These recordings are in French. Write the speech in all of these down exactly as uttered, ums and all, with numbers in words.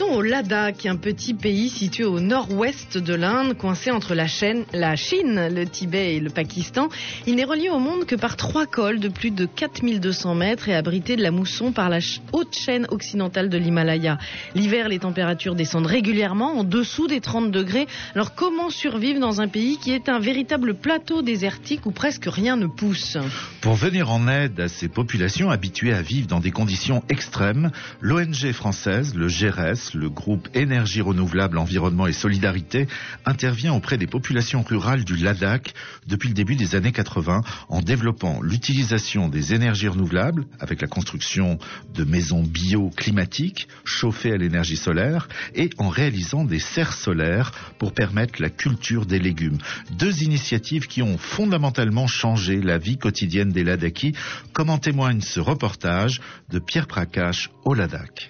Partons au Ladakh, un petit pays situé au nord-ouest de l'Inde, coincé entre la, chaîne, la Chine, le Tibet et le Pakistan. Il n'est relié au monde que par trois cols de plus de quatre mille deux cents mètres et abrité de la mousson par la haute chaîne occidentale de l'Himalaya. L'hiver, les températures descendent régulièrement en dessous des trente degrés. Alors comment survivre dans un pays qui est un véritable plateau désertique où presque rien ne pousse? Pour venir en aide à ces populations habituées à vivre dans des conditions extrêmes, l'O N G française, le G R E S, le groupe Énergie Renouvelable, Environnement et Solidarité, intervient auprès des populations rurales du Ladakh depuis le début des années quatre-vingts en développant l'utilisation des énergies renouvelables avec la construction de maisons bio-climatiques chauffées à l'énergie solaire et en réalisant des serres solaires pour permettre la culture des légumes. Deux initiatives qui ont fondamentalement changé la vie quotidienne des Ladakhis, comme en témoigne ce reportage de Pierre Prakash au Ladakh.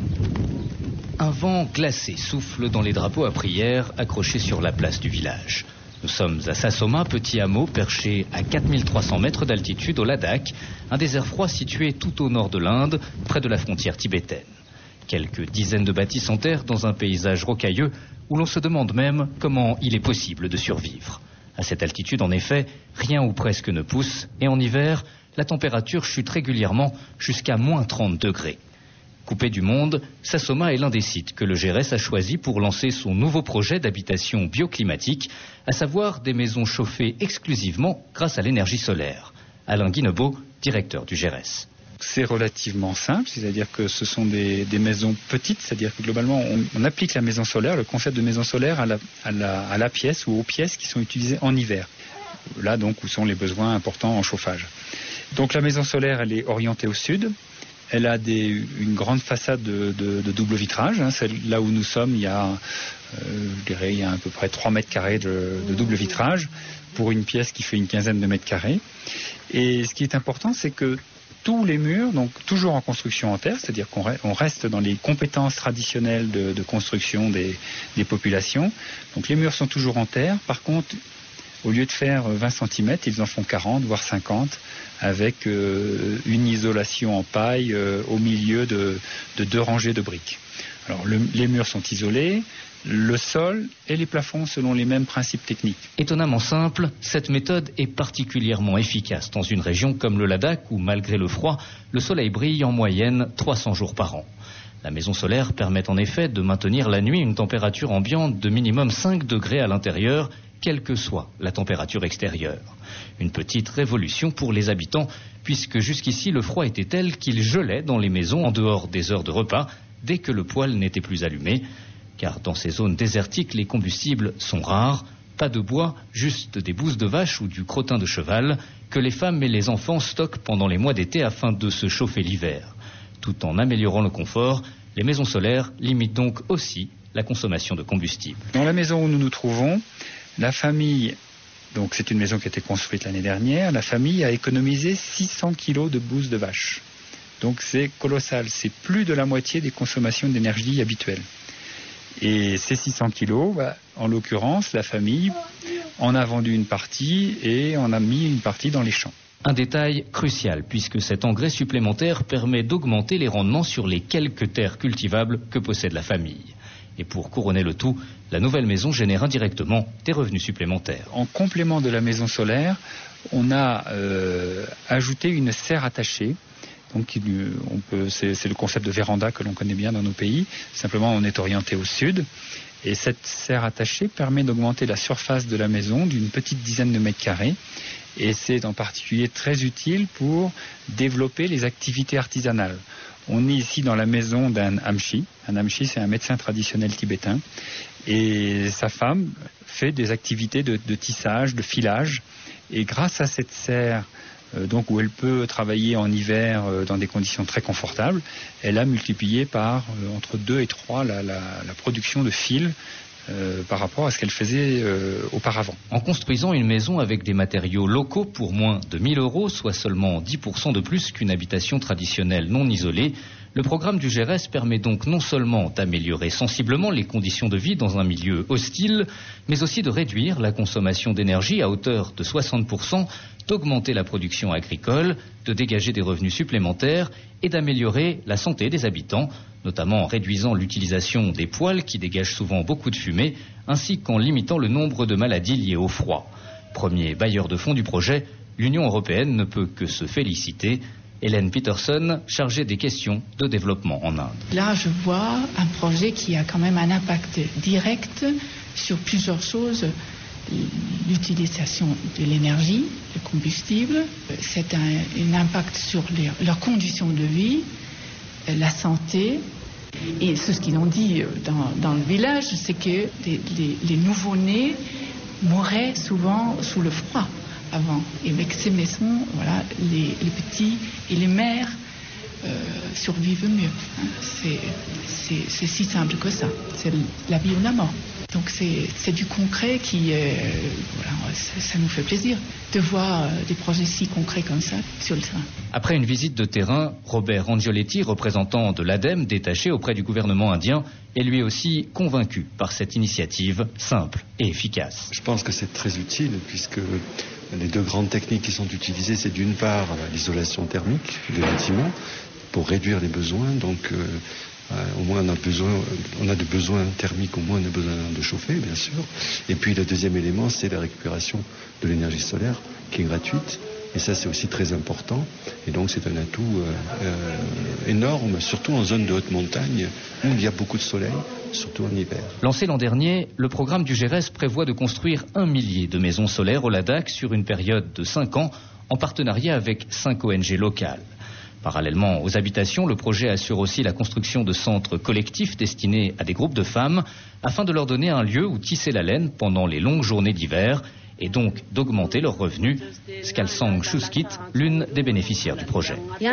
Un vent glacé souffle dans les drapeaux à prière accrochés sur la place du village. Nous sommes à Sassoma, petit hameau perché à quatre mille trois cents mètres d'altitude au Ladakh, un désert froid situé tout au nord de l'Inde, près de la frontière tibétaine. Quelques dizaines de bâtisses en terre dans un paysage rocailleux où l'on se demande même comment il est possible de survivre. À cette altitude, en effet, rien ou presque ne pousse et en hiver, la température chute régulièrement jusqu'à moins trente degrés. Coupé du monde, Sassoma est l'un des sites que le G R E S a choisi pour lancer son nouveau projet d'habitation bioclimatique, à savoir des maisons chauffées exclusivement grâce à l'énergie solaire. Alain Guinebeau, directeur du G R E S. C'est relativement simple, c'est-à-dire que ce sont des, des maisons petites, c'est-à-dire que globalement on, on applique la maison solaire, le concept de maison solaire à la, à, la, à la pièce ou aux pièces qui sont utilisées en hiver. Là donc où sont les besoins importants en chauffage. Donc la maison solaire elle est orientée au sud. Elle a des, une grande façade de, de, de double vitrage. Hein. Là où nous sommes, il y a, euh, je dirais, il y a à peu près trois mètres carrés de, de double vitrage pour une pièce qui fait une quinzaine de mètres carrés. Et ce qui est important, c'est que tous les murs, donc toujours en construction en terre, c'est-à-dire qu'on re, on reste dans les compétences traditionnelles de, de construction des, des populations. Donc les murs sont toujours en terre. Par contre, au lieu de faire vingt centimètres, ils en font quarante, voire cinquante, avec euh, une isolation en paille euh, au milieu de, de deux rangées de briques. Alors le, les murs sont isolés, le sol et les plafonds selon les mêmes principes techniques. Étonnamment simple, cette méthode est particulièrement efficace dans une région comme le Ladakh où, malgré le froid, le soleil brille en moyenne trois cents jours par an. La maison solaire permet en effet de maintenir la nuit une température ambiante de minimum cinq degrés à l'intérieur, quelle que soit la température extérieure. Une petite révolution pour les habitants, puisque jusqu'ici le froid était tel qu'il gelait dans les maisons en dehors des heures de repas, dès que le poêle n'était plus allumé. Car dans ces zones désertiques, les combustibles sont rares, pas de bois, juste des bousses de vache ou du crottin de cheval, que les femmes et les enfants stockent pendant les mois d'été afin de se chauffer l'hiver. Tout en améliorant le confort, les maisons solaires limitent donc aussi la consommation de combustible. Dans la maison où nous nous trouvons, la famille, donc c'est une maison qui a été construite l'année dernière, la famille a économisé six cents kilos de bousses de vache. Donc c'est colossal, c'est plus de la moitié des consommations d'énergie habituelles. Et ces six cents kilos, bah, en l'occurrence, la famille en a vendu une partie et en a mis une partie dans les champs. Un détail crucial, puisque cet engrais supplémentaire permet d'augmenter les rendements sur les quelques terres cultivables que possède la famille. Et pour couronner le tout, la nouvelle maison génère indirectement des revenus supplémentaires. En complément de la maison solaire, on a euh, ajouté une serre attachée. Donc, on peut, c'est, c'est le concept de véranda que l'on connaît bien dans nos pays. Simplement, on est orienté au sud. Et cette serre attachée permet d'augmenter la surface de la maison d'une petite dizaine de mètres carrés. Et c'est en particulier très utile pour développer les activités artisanales. On est ici dans la maison d'un amchi. Un amchi, c'est un médecin traditionnel tibétain. Et sa femme fait des activités de, de tissage, de filage. Et grâce à cette serre, euh, donc où elle peut travailler en hiver euh, dans des conditions très confortables, elle a multiplié par euh, entre deux et trois la, la, la production de fils Euh, par rapport à ce qu'elle faisait euh, auparavant. En construisant une maison avec des matériaux locaux pour moins de mille euros, soit seulement dix pour cent de plus qu'une habitation traditionnelle non isolée, le programme du G R E S permet donc non seulement d'améliorer sensiblement les conditions de vie dans un milieu hostile, mais aussi de réduire la consommation d'énergie à hauteur de soixante pour cent, d'augmenter la production agricole, de dégager des revenus supplémentaires et d'améliorer la santé des habitants, notamment en réduisant l'utilisation des poêles qui dégagent souvent beaucoup de fumée, ainsi qu'en limitant le nombre de maladies liées au froid. Premier bailleur de fonds du projet, l'Union européenne ne peut que se féliciter. Hélène Peterson, chargée des questions de développement en Inde. Là, je vois un projet qui a quand même un impact direct sur plusieurs choses. L'utilisation de l'énergie, le combustible, c'est un, un impact sur les, leurs conditions de vie, la santé. Et ce qu'ils ont dit dans, dans le village, c'est que les, les, les nouveau-nés mouraient souvent sous le froid avant. Et avec ces maisons, voilà, les, les petits et les mères euh, survivent mieux. Hein. C'est, c'est, c'est si simple que ça. C'est la vie ou la mort. Donc c'est, c'est du concret qui, euh, voilà, ça, ça nous fait plaisir de voir euh, des projets si concrets comme ça sur le terrain. Après une visite de terrain, Robert Angioletti, représentant de l'ADEME détaché auprès du gouvernement indien, est lui aussi convaincu par cette initiative simple et efficace. Je pense que c'est très utile puisque les deux grandes techniques qui sont utilisées, c'est d'une part l'isolation thermique des bâtiments pour réduire les besoins, donc euh, Euh, au moins on a besoin, on a des besoins thermiques, au moins on a besoin de chauffer, bien sûr. Et puis le deuxième élément, c'est la récupération de l'énergie solaire, qui est gratuite. Et ça, c'est aussi très important. Et donc c'est un atout euh, euh, énorme, surtout en zone de haute montagne, où il y a beaucoup de soleil, surtout en hiver. Lancé l'an dernier, le programme du G R E S prévoit de construire un millier de maisons solaires au Ladakh sur une période de cinq ans, en partenariat avec cinq O N G locales. Parallèlement aux habitations, le projet assure aussi la construction de centres collectifs destinés à des groupes de femmes afin de leur donner un lieu où tisser la laine pendant les longues journées d'hiver et donc d'augmenter leurs revenus. Skalsang Shuskit, l'une des bénéficiaires du projet.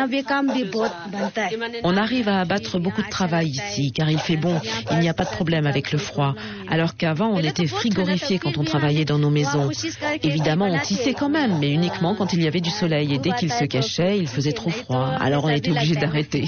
On arrive à abattre beaucoup de travail ici car il fait bon, il n'y a pas de problème avec le froid. Alors qu'avant on était frigorifiés quand on travaillait dans nos maisons. Évidemment on tissait quand même, mais uniquement quand il y avait du soleil et dès qu'il se cachait, il faisait trop froid. Alors on était obligé d'arrêter.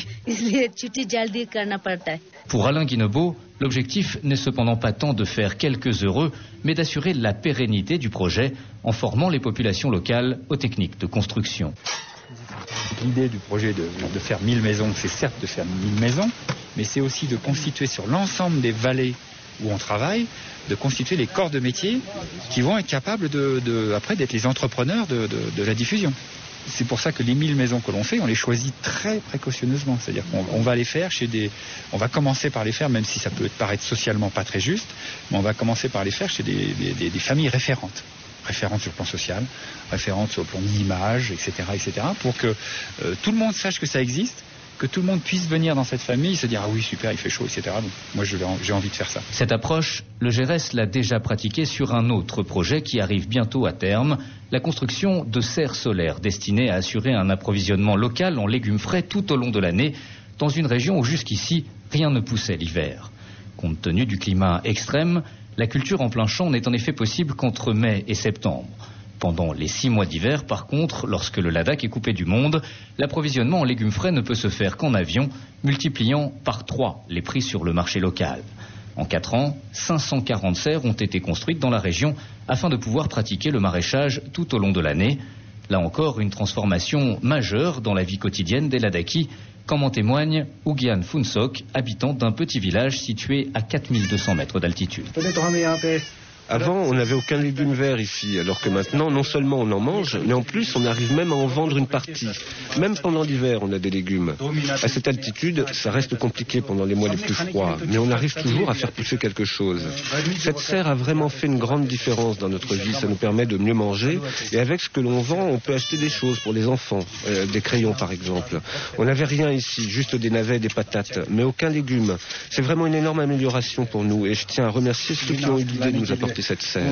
Pour Alain Guinebeau, l'objectif n'est cependant pas tant de faire quelques heureux, mais d'assurer la pérennité du projet en formant les populations locales aux techniques de construction. L'idée du projet de, de faire mille maisons, c'est certes de faire mille maisons, mais c'est aussi de constituer sur l'ensemble des vallées où on travaille, de constituer les corps de métier qui vont être capables de, de, après d'être les entrepreneurs de, de, de la diffusion. C'est pour ça que les mille maisons que l'on fait, on les choisit très précautionneusement. C'est-à-dire qu'on on va les faire chez des... On va commencer par les faire, même si ça peut paraître socialement pas très juste, mais on va commencer par les faire chez des, des, des familles référentes. Référentes sur le plan social, référentes sur le plan de l'image, et cetera, et cetera, pour que euh, tout le monde sache que ça existe, que tout le monde puisse venir dans cette famille et se dire « Ah oui, super, il fait chaud, et cetera » Donc, moi, je, j'ai envie de faire ça. Cette approche, le G R E S l'a déjà pratiquée sur un autre projet qui arrive bientôt à terme, la construction de serres solaires destinées à assurer un approvisionnement local en légumes frais tout au long de l'année, dans une région où jusqu'ici, rien ne poussait l'hiver. Compte tenu du climat extrême, la culture en plein champ n'est en effet possible qu'entre mai et septembre. Pendant les six mois d'hiver, par contre, lorsque le Ladakh est coupé du monde, l'approvisionnement en légumes frais ne peut se faire qu'en avion, multipliant par trois les prix sur le marché local. En quatre ans, cinq cent quarante serres ont été construites dans la région afin de pouvoir pratiquer le maraîchage tout au long de l'année. Là encore, une transformation majeure dans la vie quotidienne des Ladakhis, comme en témoigne Ugyan Funsok, habitant d'un petit village situé à quatre mille deux cents mètres d'altitude. Avant, on n'avait aucun légume vert ici, alors que maintenant, non seulement on en mange, mais en plus, on arrive même à en vendre une partie. Même pendant l'hiver, on a des légumes. À cette altitude, ça reste compliqué pendant les mois les plus froids, mais on arrive toujours à faire pousser quelque chose. Cette serre a vraiment fait une grande différence dans notre vie. Ça nous permet de mieux manger, et avec ce que l'on vend, on peut acheter des choses pour les enfants, euh, des crayons par exemple. On n'avait rien ici, juste des navets, des patates, mais aucun légume. C'est vraiment une énorme amélioration pour nous, et je tiens à remercier ceux qui ont eu l'idée de nous apporter cette serre.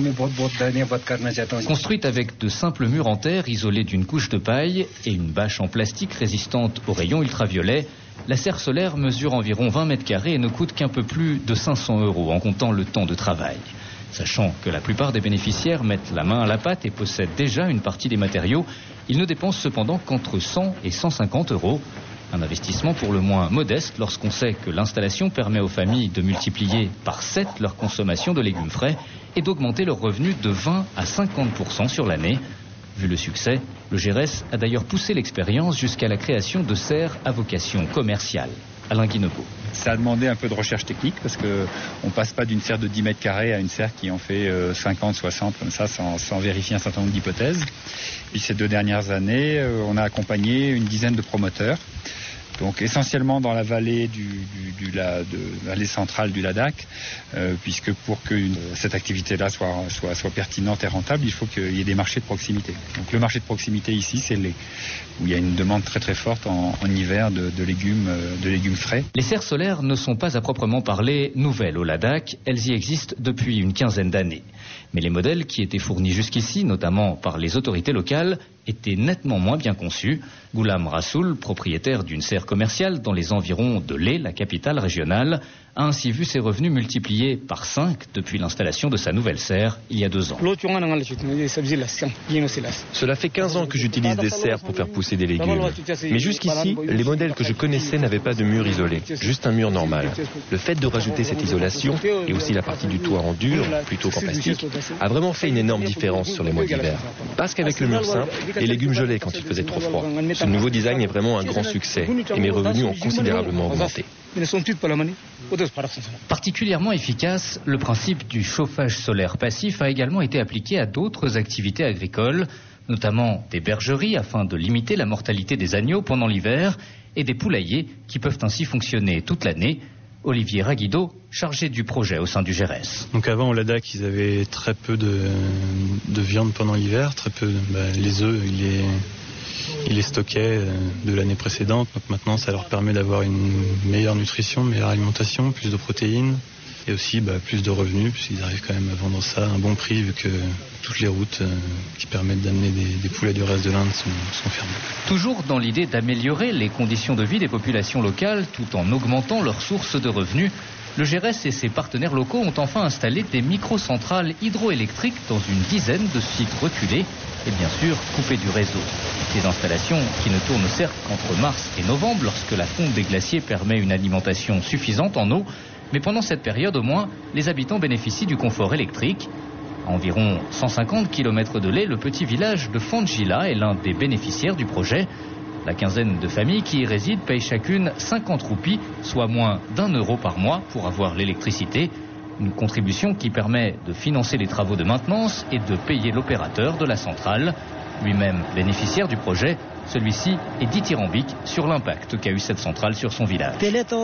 Construite avec de simples murs en terre isolés d'une couche de paille et une bâche en plastique résistante aux rayons ultraviolets, la serre solaire mesure environ vingt mètres carrés et ne coûte qu'un peu plus de cinq cents euros en comptant le temps de travail. Sachant que la plupart des bénéficiaires mettent la main à la pâte et possèdent déjà une partie des matériaux, ils ne dépensent cependant qu'entre cent et cent cinquante euros. Un investissement pour le moins modeste lorsqu'on sait que l'installation permet aux familles de multiplier par sept leur consommation de légumes frais et d'augmenter leurs revenus de vingt à cinquante pour cent sur l'année. Vu le succès, le G R E S a d'ailleurs poussé l'expérience jusqu'à la création de serres à vocation commerciale. Alain Guinebeau. Ça a demandé un peu de recherche technique parce qu'on ne passe pas d'une serre de dix mètres carrés à une serre qui en fait cinquante, soixante comme ça sans, sans vérifier un certain nombre d'hypothèses. Puis ces deux dernières années, on a accompagné une dizaine de promoteurs. Donc essentiellement dans la vallée du, du, du la, de, vallée centrale du Ladakh, euh, puisque pour que une, cette activité-là soit, soit, soit pertinente et rentable, il faut qu'il y ait des marchés de proximité. Donc le marché de proximité ici, c'est le lait, où il y a une demande très très forte en, en hiver de, de, légumes, de légumes frais. Les serres solaires ne sont pas à proprement parler nouvelles au Ladakh, elles y existent depuis une quinzaine d'années. Mais les modèles qui étaient fournis jusqu'ici, notamment par les autorités locales, étaient nettement moins bien conçus. Ghulam Rassoul, propriétaire d'une serre commerciale dans les environs de Leh, la capitale régionale, a ainsi vu ses revenus multipliés par cinq depuis l'installation de sa nouvelle serre il y a deux ans. Cela fait quinze ans que j'utilise des serres pour faire pousser des légumes. Mais jusqu'ici, les modèles que je connaissais n'avaient pas de mur isolé, juste un mur normal. Le fait de rajouter cette isolation, et aussi la partie du toit en dur, plutôt qu'en plastique, a vraiment fait une énorme différence sur les mois d'hiver. Parce qu'avec le mur simple, les légumes gelaient quand il faisait trop froid. Ce nouveau design est vraiment un grand succès, et mes revenus ont considérablement augmenté. Particulièrement efficace, le principe du chauffage solaire passif a également été appliqué à d'autres activités agricoles, notamment des bergeries afin de limiter la mortalité des agneaux pendant l'hiver et des poulaillers qui peuvent ainsi fonctionner toute l'année. Olivier Raguido, chargé du projet au sein du G R E S. Donc avant au Ladakh, ils avaient très peu de, de viande pendant l'hiver, très peu. Bah, les œufs, ils les, ils les stockaient de l'année précédente. Donc maintenant, ça leur permet d'avoir une meilleure nutrition, une meilleure alimentation, plus de protéines et aussi bah, plus de revenus puisqu'ils arrivent quand même à vendre ça à un bon prix vu que toutes les routes euh, qui permettent d'amener des, des poulets du reste de l'Inde sont, sont fermées. Toujours dans l'idée d'améliorer les conditions de vie des populations locales tout en augmentant leurs sources de revenus, le G R E S et ses partenaires locaux ont enfin installé des microcentrales hydroélectriques dans une dizaine de sites reculés et bien sûr coupés du réseau. Des installations qui ne tournent certes qu'entre mars et novembre lorsque la fonte des glaciers permet une alimentation suffisante en eau, mais pendant cette période au moins, les habitants bénéficient du confort électrique. À environ cent cinquante kilomètres de Leh, le petit village de Fandjila est l'un des bénéficiaires du projet. La quinzaine de familles qui y résident payent chacune cinquante roupies, soit moins d'un euro par mois pour avoir l'électricité. Une contribution qui permet de financer les travaux de maintenance et de payer l'opérateur de la centrale. Lui-même bénéficiaire du projet, celui-ci est dithyrambique sur l'impact qu'a eu cette centrale sur son village.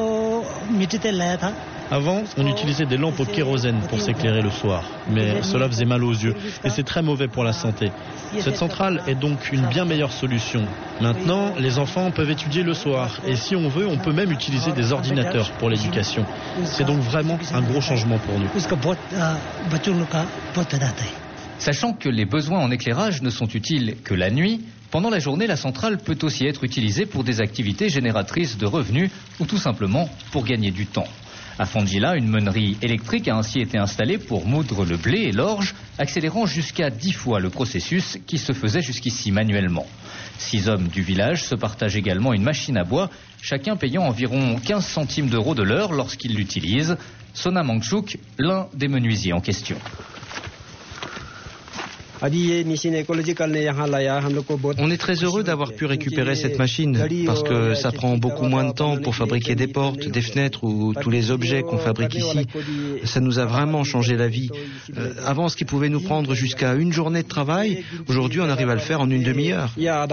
Avant, on utilisait des lampes au kérosène pour s'éclairer le soir, mais cela faisait mal aux yeux et c'est très mauvais pour la santé. Cette centrale est donc une bien meilleure solution. Maintenant, les enfants peuvent étudier le soir et si on veut, on peut même utiliser des ordinateurs pour l'éducation. C'est donc vraiment un gros changement pour nous. Sachant que les besoins en éclairage ne sont utiles que la nuit, pendant la journée, la centrale peut aussi être utilisée pour des activités génératrices de revenus ou tout simplement pour gagner du temps. À Fandjila, une meunerie électrique a ainsi été installée pour moudre le blé et l'orge, accélérant jusqu'à dix fois le processus qui se faisait jusqu'ici manuellement. Six hommes du village se partagent également une machine à bois, chacun payant environ quinze centimes d'euros de l'heure lorsqu'il l'utilise. Sona Mangchuk, l'un des menuisiers en question. On est très heureux d'avoir pu récupérer cette machine parce que ça prend beaucoup moins de temps pour fabriquer des portes, des fenêtres ou tous les objets qu'on fabrique ici. Ça nous a vraiment changé la vie. Euh, avant, ce qui pouvait nous prendre jusqu'à une journée de travail, aujourd'hui on arrive à le faire en une demi-heure.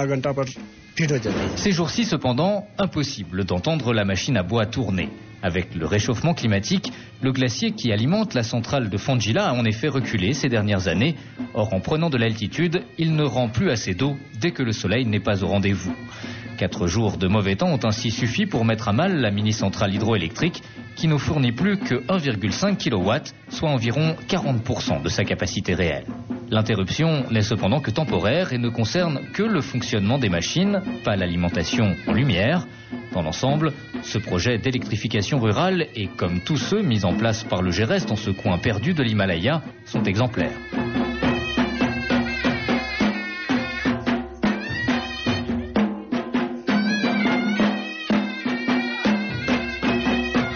Ces jours-ci, cependant, impossible d'entendre la machine à bois tourner. Avec le réchauffement climatique, le glacier qui alimente la centrale de Fandjila a en effet reculé ces dernières années. Or, en prenant de l'altitude, il ne rend plus assez d'eau dès que le soleil n'est pas au rendez-vous. Quatre jours de mauvais temps ont ainsi suffi pour mettre à mal la mini-centrale hydroélectrique qui ne fournit plus que un virgule cinq kilowatts, soit environ quarante pour cent de sa capacité réelle. L'interruption n'est cependant que temporaire et ne concerne que le fonctionnement des machines, pas l'alimentation en lumière. Dans l'ensemble, ce projet d'électrification rurale et comme tous ceux mis en place par le G R E S dans ce coin perdu de l'Himalaya sont exemplaires.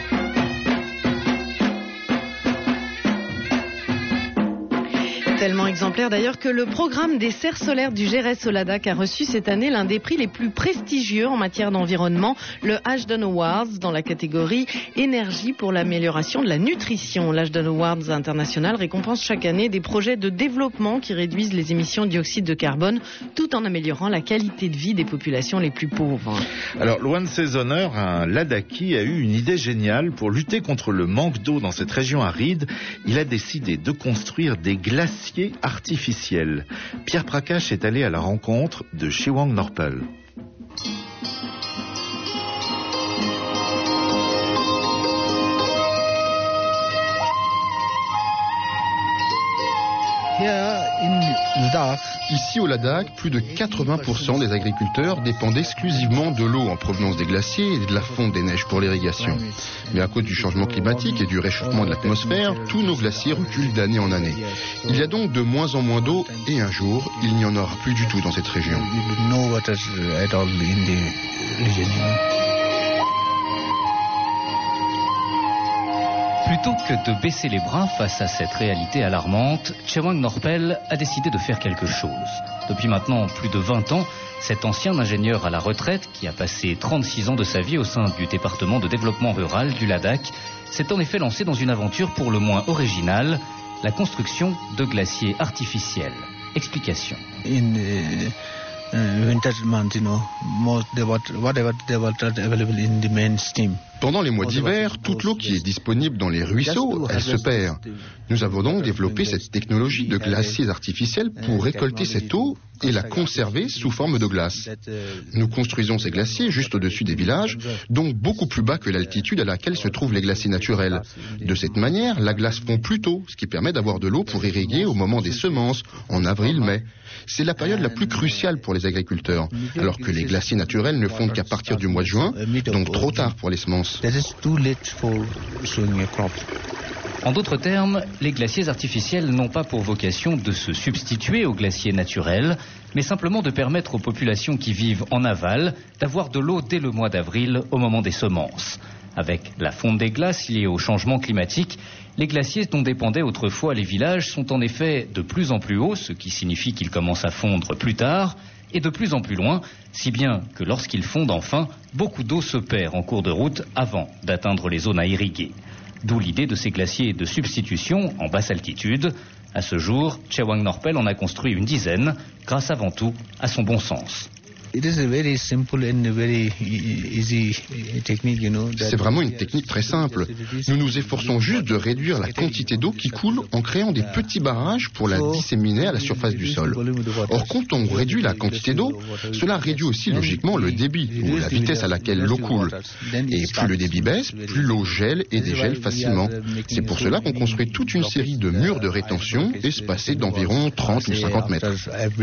Tellement exemplaires d'ailleurs, que le programme des serres solaires du Gérès au Ladakh a reçu cette année l'un des prix les plus prestigieux en matière d'environnement, le Ashdown Awards, dans la catégorie énergie pour l'amélioration de la nutrition. L'Ashdown Awards international récompense chaque année des projets de développement qui réduisent les émissions de dioxyde de carbone tout en améliorant la qualité de vie des populations les plus pauvres. Alors, loin de ses honneurs, un Ladakhi a eu une idée géniale pour lutter contre le manque d'eau dans cette région aride. Il a décidé de construire des glaciers artificiels. Pierre Prakash est allé à la rencontre de Chewang Norpel. Ici au Ladakh, plus de quatre-vingts pour cent des agriculteurs dépendent exclusivement de l'eau en provenance des glaciers et de la fonte des neiges pour l'irrigation. Mais à cause du changement climatique et du réchauffement de l'atmosphère, tous nos glaciers reculent d'année en année. Il y a donc de moins en moins d'eau et un jour, il n'y en aura plus du tout dans cette région. Plutôt que de baisser les bras face à cette réalité alarmante, Chewang Norpel a décidé de faire quelque chose. Depuis maintenant plus de vingt ans, cet ancien ingénieur à la retraite, qui a passé trente-six ans de sa vie au sein du département de développement rural du Ladakh, s'est en effet lancé dans une aventure pour le moins originale, la construction de glaciers artificiels. Explication. In, uh... Uh, winter months, you know, most the water, whatever the water available in the main stream. Pendant les mois d'hiver, toute l'eau qui est disponible dans les ruisseaux, elle se perd. Nous avons donc développé cette technologie de glaciers artificiels pour récolter cette eau et la conserver sous forme de glace. Nous construisons ces glaciers juste au-dessus des villages, donc beaucoup plus bas que l'altitude à laquelle se trouvent les glaciers naturels. De cette manière, la glace fond plus tôt, ce qui permet d'avoir de l'eau pour irriguer au moment des semences, en avril-mai. C'est la période la plus cruciale pour les agriculteurs, alors que les glaciers naturels ne fondent qu'à partir du mois de juin, donc trop tard pour les semences. En d'autres termes, les glaciers artificiels n'ont pas pour vocation de se substituer aux glaciers naturels, mais simplement de permettre aux populations qui vivent en aval d'avoir de l'eau dès le mois d'avril au moment des semences. Avec la fonte des glaces liée au changement climatique, les glaciers dont dépendaient autrefois les villages sont en effet de plus en plus hauts, ce qui signifie qu'ils commencent à fondre plus tard, et de plus en plus loin, si bien que lorsqu'ils fondent enfin, beaucoup d'eau se perd en cours de route avant d'atteindre les zones à irriguer. D'où l'idée de ces glaciers de substitution en basse altitude. À ce jour, Chewang Norpel en a construit une dizaine, grâce avant tout à son bon sens. C'est vraiment une technique très simple. Nous nous efforçons juste de réduire la quantité d'eau qui coule en créant des petits barrages pour la disséminer à la surface du sol. Or, quand on réduit la quantité d'eau, cela réduit aussi logiquement le débit ou la vitesse à laquelle l'eau coule. Et plus le débit baisse, plus l'eau gèle et dégèle facilement. C'est pour cela qu'on construit toute une série de murs de rétention espacés d'environ trente ou cinquante mètres.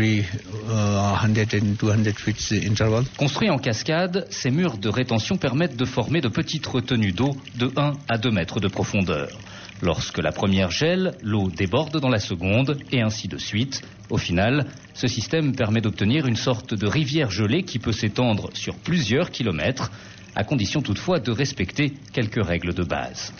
Construits en cascade, ces murs de rétention permettent de former de petites retenues d'eau de un à deux mètres de profondeur. Lorsque la première gèle, l'eau déborde dans la seconde, et ainsi de suite. Au final, ce système permet d'obtenir une sorte de rivière gelée qui peut s'étendre sur plusieurs kilomètres, à condition toutefois de respecter quelques règles de base.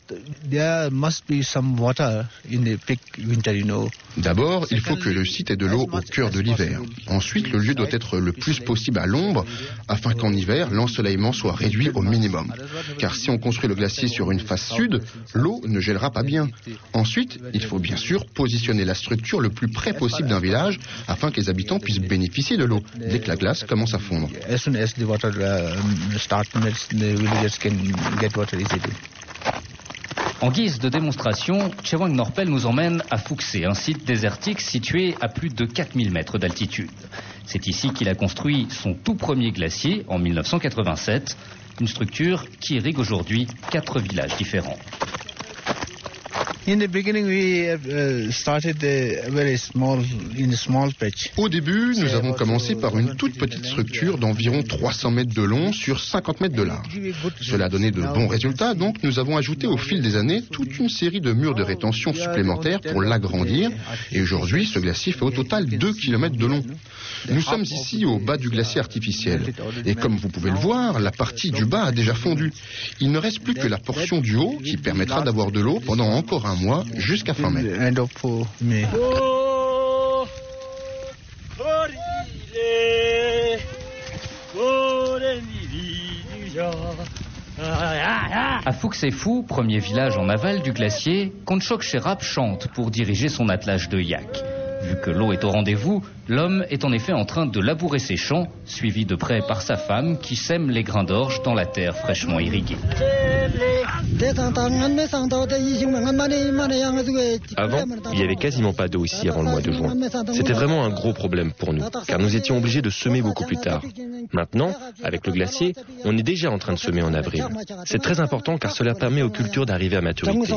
D'abord, il faut que le site ait de l'eau au cœur de l'hiver. Ensuite, le lieu doit être le plus possible à l'ombre, afin qu'en hiver, l'ensoleillement soit réduit au minimum. Car si on construit le glacier sur une face sud, l'eau ne gèlera pas bien. Ensuite, il faut bien sûr positionner la structure le plus près possible d'un village, afin que les habitants puissent bénéficier de l'eau, dès que la glace commence à fondre. En guise de démonstration, Chewang Norpel nous emmène à Fuxé, un site désertique situé à plus de quatre mille mètres d'altitude. C'est ici qu'il a construit son tout premier glacier en mille neuf cent quatre-vingt-sept, une structure qui irrigue aujourd'hui quatre villages différents. Au début, nous avons commencé par une toute petite structure d'environ trois cents mètres de long sur cinquante mètres de large. Cela a donné de bons résultats, donc nous avons ajouté au fil des années toute une série de murs de rétention supplémentaires pour l'agrandir. Et aujourd'hui, ce glacier fait au total deux kilomètres de long. Nous sommes ici au bas du glacier artificiel. Et comme vous pouvez le voir, la partie du bas a déjà fondu. Il ne reste plus que la portion du haut qui permettra d'avoir de l'eau pendant encore un mois jusqu'à fin mai. À Fuxefu, premier village en aval du glacier, Konchok Sherap chante pour diriger son attelage de yak. Vu que l'eau est au rendez-vous, l'homme est en effet en train de labourer ses champs, suivi de près par sa femme qui sème les grains d'orge dans la terre fraîchement irriguée. Avant, il n'y avait quasiment pas d'eau ici avant le mois de juin. C'était vraiment un gros problème pour nous, car nous étions obligés de semer beaucoup plus tard. Maintenant, avec le glacier, on est déjà en train de semer en avril. C'est très important car cela permet aux cultures d'arriver à maturité.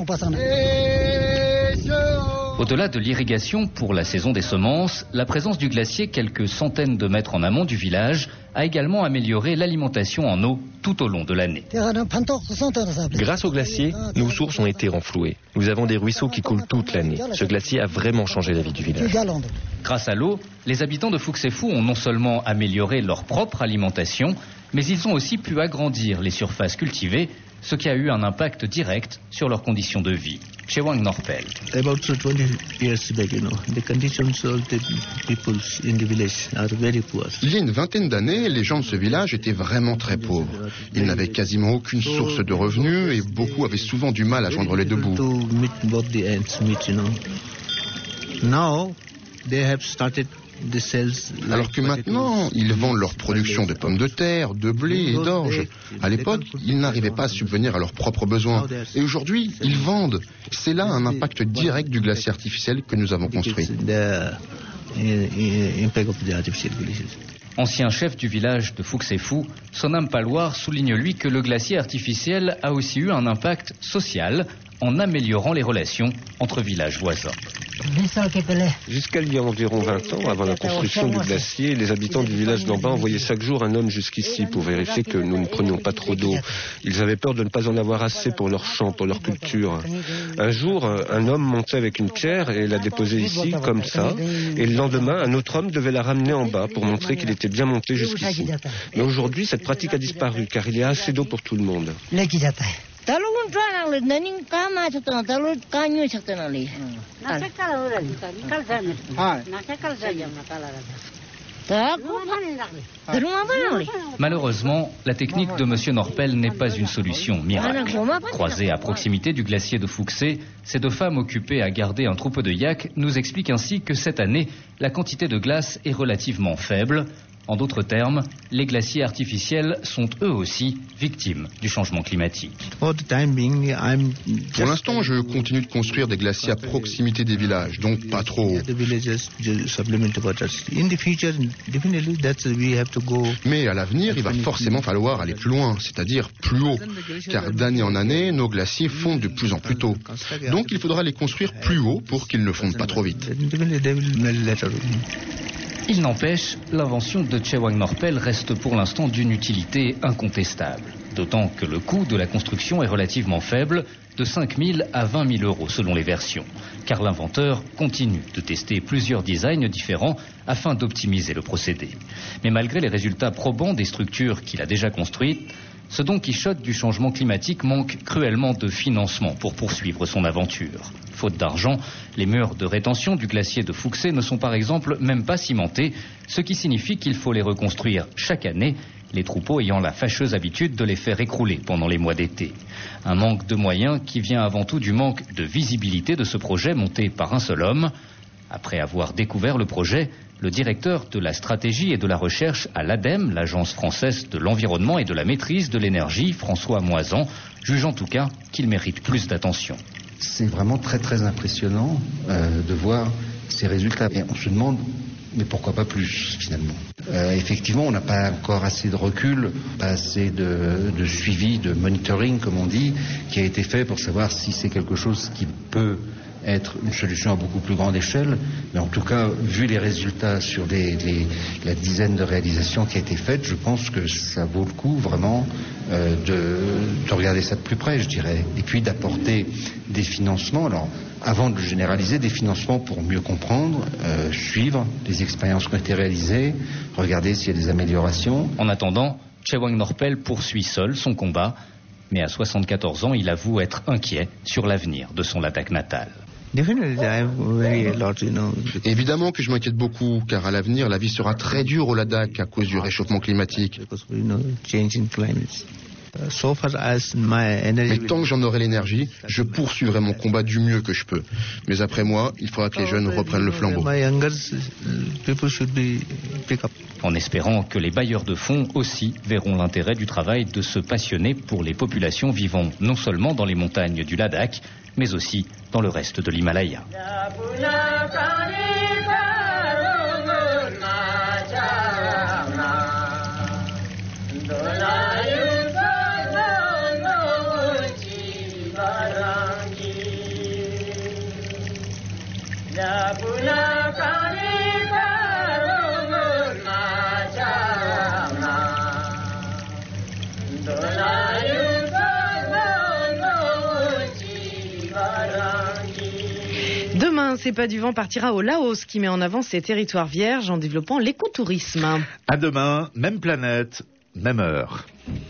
Au-delà de l'irrigation pour la saison des semences, la présence du glacier quelques centaines de mètres en amont du village a également amélioré l'alimentation en eau tout au long de l'année. Grâce au glacier, nos sources ont été renflouées. Nous avons des ruisseaux qui coulent toute l'année. Ce glacier a vraiment changé la vie du village. Grâce à l'eau, les habitants de Fuxefu ont non seulement amélioré leur propre alimentation, mais ils ont aussi pu agrandir les surfaces cultivées, ce qui a eu un impact direct sur leurs conditions de vie. Chewang Norpel. About twenty years back, you know, the conditions of the people in the village are very poor. Il y a une vingtaine d'années, les gens de ce village étaient vraiment très pauvres. Ils n'avaient quasiment aucune source de revenus et beaucoup avaient souvent du mal à joindre les deux bouts. To meet both the ends meet, you know. Now they have started. Alors que maintenant, ils vendent leur production de pommes de terre, de blé et d'orge. À l'époque, ils n'arrivaient pas à subvenir à leurs propres besoins. Et aujourd'hui, ils vendent. C'est là un impact direct du glacier artificiel que nous avons construit. Ancien chef du village de Fuxefu, Sonam Palwar souligne lui que le glacier artificiel a aussi eu un impact social en améliorant les relations entre villages voisins. Jusqu'à il y a environ vingt ans, avant la construction du glacier, les habitants du village d'en bas envoyaient chaque jour un homme jusqu'ici pour vérifier que nous ne prenions pas trop d'eau. Ils avaient peur de ne pas en avoir assez pour leurs champs, pour leur culture. Un jour, un homme montait avec une pierre et la déposait ici, comme ça, et le lendemain, un autre homme devait la ramener en bas pour montrer qu'il était bien monté jusqu'ici. Mais aujourd'hui, cette pratique a disparu, car il y a assez d'eau pour tout le monde. Malheureusement, la technique de M. Norpel n'est pas une solution miracle. Croisées à proximité du glacier de Fuxé, ces deux femmes occupées à garder un troupeau de yaks nous expliquent ainsi que cette année, la quantité de glace est relativement faible. En d'autres termes, les glaciers artificiels sont eux aussi victimes du changement climatique. Pour l'instant, je continue de construire des glaciers à proximité des villages, donc pas trop haut. Mais à l'avenir, il va forcément falloir aller plus loin, c'est-à-dire plus haut, car d'année en année, nos glaciers fondent de plus en plus tôt. Donc il faudra les construire plus haut pour qu'ils ne fondent pas trop vite. Il n'empêche, l'invention de Chewang Norpel reste pour l'instant d'une utilité incontestable. D'autant que le coût de la construction est relativement faible, de cinq mille à vingt mille euros selon les versions. Car l'inventeur continue de tester plusieurs designs différents afin d'optimiser le procédé. Mais malgré les résultats probants des structures qu'il a déjà construites, ce Don Quichotte du changement climatique manque cruellement de financement pour poursuivre son aventure. Faute d'argent, les murs de rétention du glacier de Fuxé ne sont par exemple même pas cimentés, ce qui signifie qu'il faut les reconstruire chaque année, les troupeaux ayant la fâcheuse habitude de les faire écrouler pendant les mois d'été. Un manque de moyens qui vient avant tout du manque de visibilité de ce projet monté par un seul homme. Après avoir découvert le projet, le directeur de la stratégie et de la recherche à l'ADEME, l'Agence française de l'environnement et de la maîtrise de l'énergie, François Moisan, juge en tout cas qu'il mérite plus d'attention. C'est vraiment très très impressionnant euh, de voir ces résultats. Et on se demande, mais pourquoi pas plus finalement. Euh, effectivement, on n'a pas encore assez de recul, pas assez de, de suivi, de monitoring comme on dit, qui a été fait pour savoir si c'est quelque chose qui peut être une solution à beaucoup plus grande échelle, mais en tout cas, vu les résultats sur les, les, la dizaine de réalisations qui a été faite, je pense que ça vaut le coup vraiment euh, de, de regarder ça de plus près, je dirais, et puis d'apporter des financements. Alors, avant de le généraliser, des financements pour mieux comprendre, euh, suivre les expériences qui ont été réalisées, regarder s'il y a des améliorations. En attendant, Chewang Norpel poursuit seul son combat, mais à soixante-quatorze ans, il avoue être inquiet sur l'avenir de son Ladakh natal. Évidemment que je m'inquiète beaucoup, car à l'avenir, la vie sera très dure au Ladakh à cause du réchauffement climatique. Mais tant que j'en aurai l'énergie, je poursuivrai mon combat du mieux que je peux. Mais après moi, il faudra que les jeunes reprennent le flambeau. En espérant que les bailleurs de fonds aussi verront l'intérêt du travail de se passionner pour les populations vivant non seulement dans les montagnes du Ladakh, mais aussi dans le reste de l'Himalaya. Demain, C'est pas du vent partira au Laos qui met en avant ses territoires vierges en développant l'écotourisme. À demain, même planète, même heure.